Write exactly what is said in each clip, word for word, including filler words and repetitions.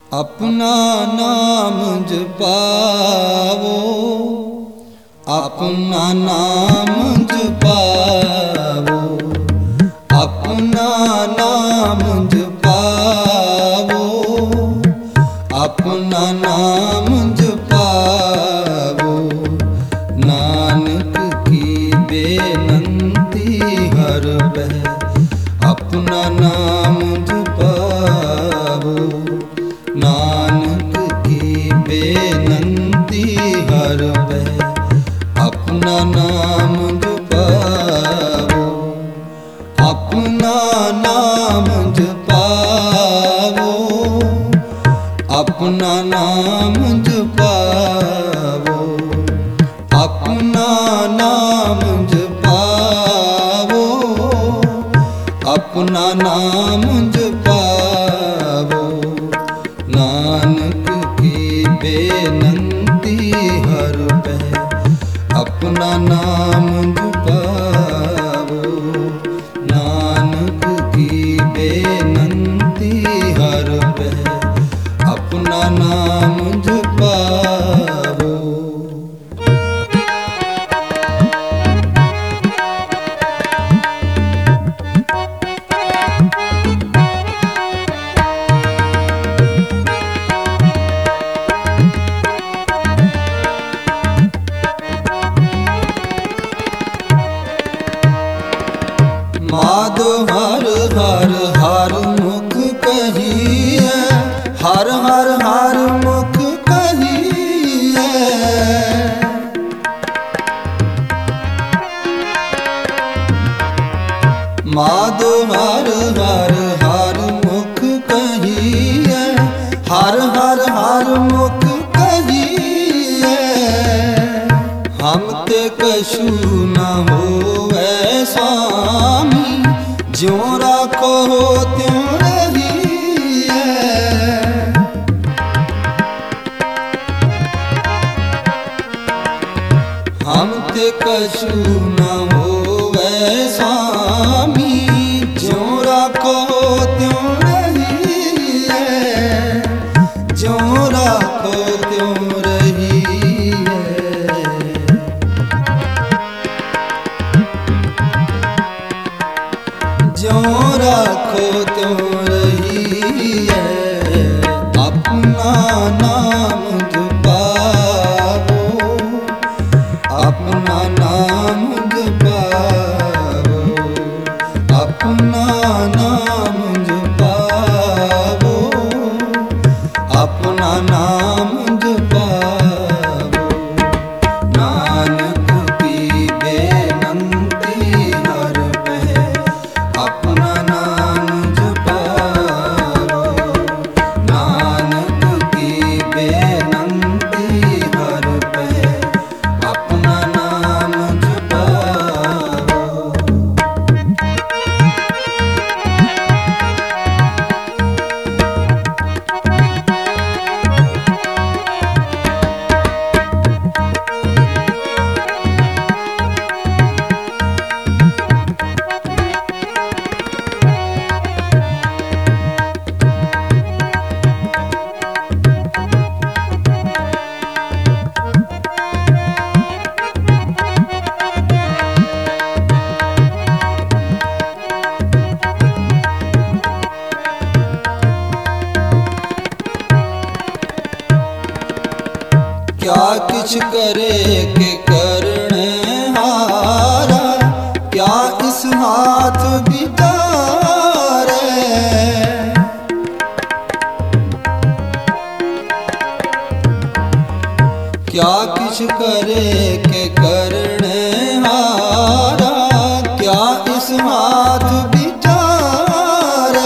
अपना नाम जपावो, अपना नाम जपावो, अपना नाम जपावो, अपना नाम जपावो। नानक की बेनंती हर बह अपना नाम जपावो। नानक की बेनंती हर बह अपना नाम जपावो। अपना नाम जपावो, अपना नाम जपावो, अपना नाम जपावो, अपना नाम जपावो। नानक की बेनंती हर बह अपना नाम जपावो। नानक की बेनंती हर बह अपना नाम जपावो। माधो हर हर हर मुख कहिए, हर हर हर मुख कहिए। माधो हर हर हर मुख कहिए, हर हर हर मुख कहिए। हम ते कछु न होवै स्वामी, ज्यों राखो त्यों रहिए। हम ते कछु न होवै स्वामी, ज्यों राखो त्यों रहिए। ज्यों राखो त्यों रहिए। ज्यों राखो त्यों रहिए। अपना नाम जपावो, अपना नाम जपावो, अपना नाम जपावो, अपना नाम जपावो। नानक की बेनंती हर बह अपना नाम जपावो। नानक की बेनंती हर बह अपना नाम जपावो। क्या किछ करे के करने हारा, क्या इस हाथ बितारे। क्या किछ करे के करने हारा, क्या इस हाथ बितारे।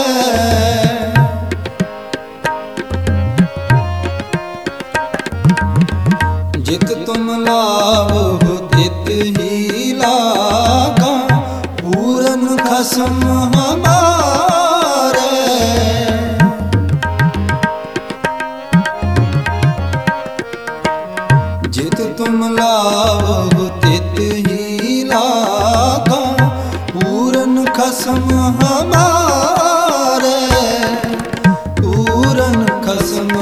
जित तुम लावो तित ही लागा, पूरन खसम हमारे। जित तुम लावो तित ही लागा, पूरन खसम हमारे। पूरन खसम